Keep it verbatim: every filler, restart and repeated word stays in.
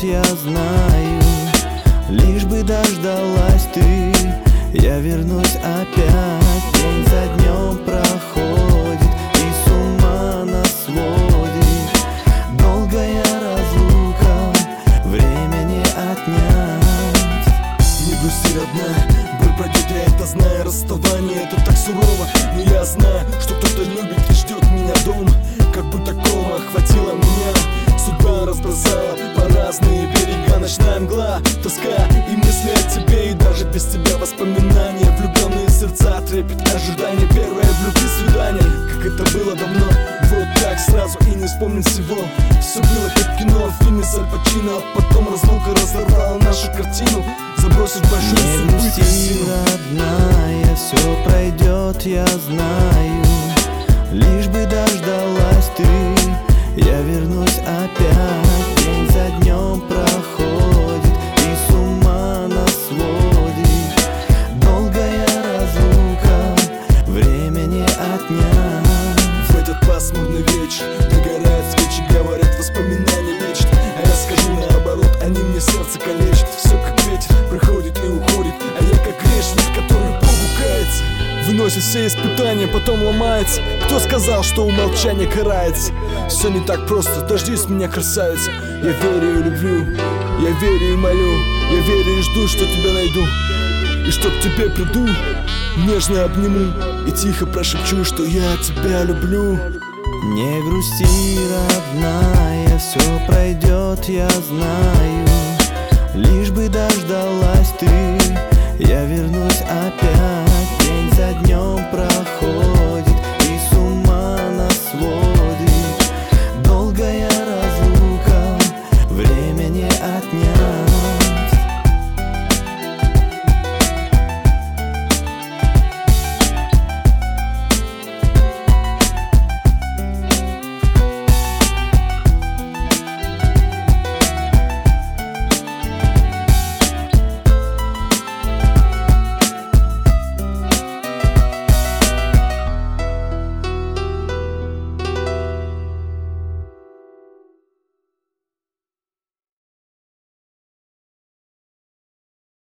я знаю. Лишь бы дождалась ты, я вернусь опять. День за днем проходит, и с ума нас сводит долгая разлука, время не отнять. Не грусти, родная, боль пройдет, я это знаю. Расставание это так сурово, но я знаю, что кто-то любит и ждет меня дома. Как будто кома охватила меня, судьба разбросала по разные берега. Ночная мгла, тоска и мысли о тебе, и даже без тебя воспоминания. Влюбленные сердца, трепет, ожидание, первое в любви свидание. Как это было давно, вот так сразу и не вспомнить всего. Все было как кино в фильме с Аль Пачино, а потом разлука разорвала нашу картину, забросив большую Не грусти, родная, все пройдет, я знаю. Лишь бы дождалась ты, я вернусь опять. День за днем проходит, и с ума нас сводит долгая разлука, время не отнять. В этот пасмурный вечер догорают свечи, говорят, воспоминания лечат. А я скажу наоборот, они мне сердце калечат. Все как ветер, приходит и уходит, а я как грешник, который Богу кается. Выносит все испытания, потом ломается. Кто сказал, что умолчание карается? Все не так просто, дождись меня, красавица. Я верю и люблю, я верю и молю, я верю и жду, что тебя найду, и что к тебе приду, нежно обниму и тихо прошепчу, что я тебя люблю. Не грусти, родная, все пройдет, я знаю. Лишь бы дождалась ты, я вернусь опять.